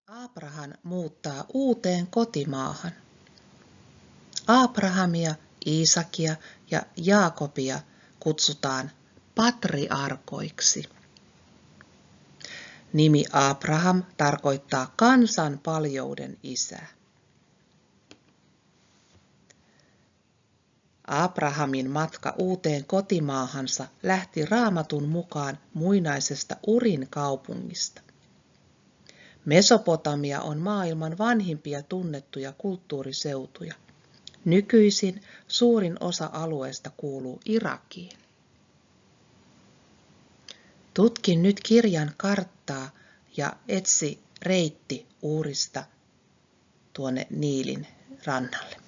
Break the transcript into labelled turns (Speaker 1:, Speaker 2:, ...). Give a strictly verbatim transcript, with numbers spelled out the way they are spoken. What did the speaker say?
Speaker 1: Aabraham muuttaa uuteen kotimaahan. Abrahamia, Iisakia ja Jaakobia kutsutaan patriarkoiksi. Nimi Abraham tarkoittaa kansan paljouden isää. Abrahamin matka uuteen kotimaahansa lähti Raamatun mukaan muinaisesta Urin kaupungista. Mesopotamia on maailman vanhimpia tunnettuja kulttuuriseutuja. Nykyisin suurin osa alueesta kuuluu Irakiin. Tutki nyt kirjan karttaa ja etsi reitti Urista tuonne Niilin rannalle.